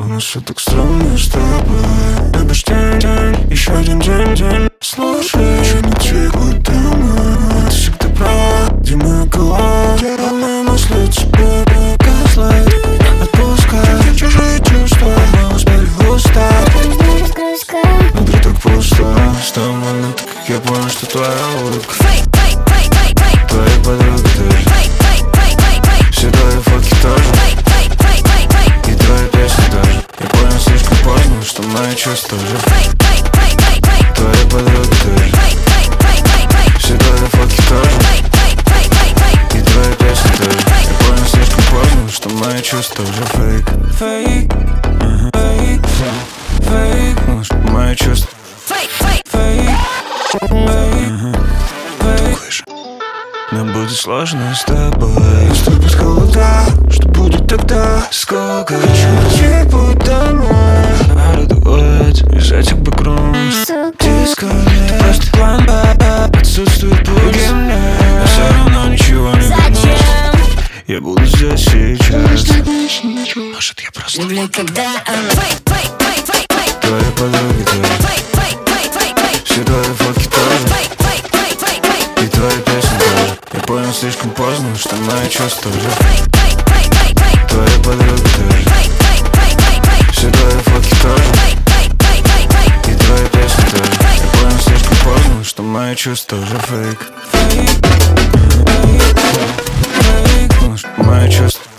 У нас все так странно с тобой. Любишь день, еще один день. Слушай, что не текут дома. Ты всегда права, где моя голова? Мои мысли тебе газлайт. Отпускай чужие чувства, мы успели устать. Внутри так пусто. С того момента, как я понял, что твоя улыбка твоей подруги тоже. Все твои фотки тоже. И твои песни тоже. Я понял слишком поздно, что мои чувства тоже. Твои подруги тоже. Все твои фотки тоже. И твои песни тоже. Я понял слишком поздно, что мои чувства уже фейк. Фейк. Фейк. Мои чувства фейк. Такой же. Нам будет сложно с тобой. Наступит холода, что будет тогда? Сколько еще путь домой? Радует из этих бэкграунд. Дисконнект. Это просто план Б. Отсутствует путь ко мне. Но все равно ничего не вернусь. Я буду здесь сейчас. Может, я просто люблю, когда твои подруги тоже. Все твои фотки тоже. И твои песни тоже. Я понял слишком поздно, что мои чувства тоже. Твои подруги тоже. Все твои фотки тоже. И твои песни тоже. Я понял слишком поздно, что мои чувства уже фейк. Мои чувства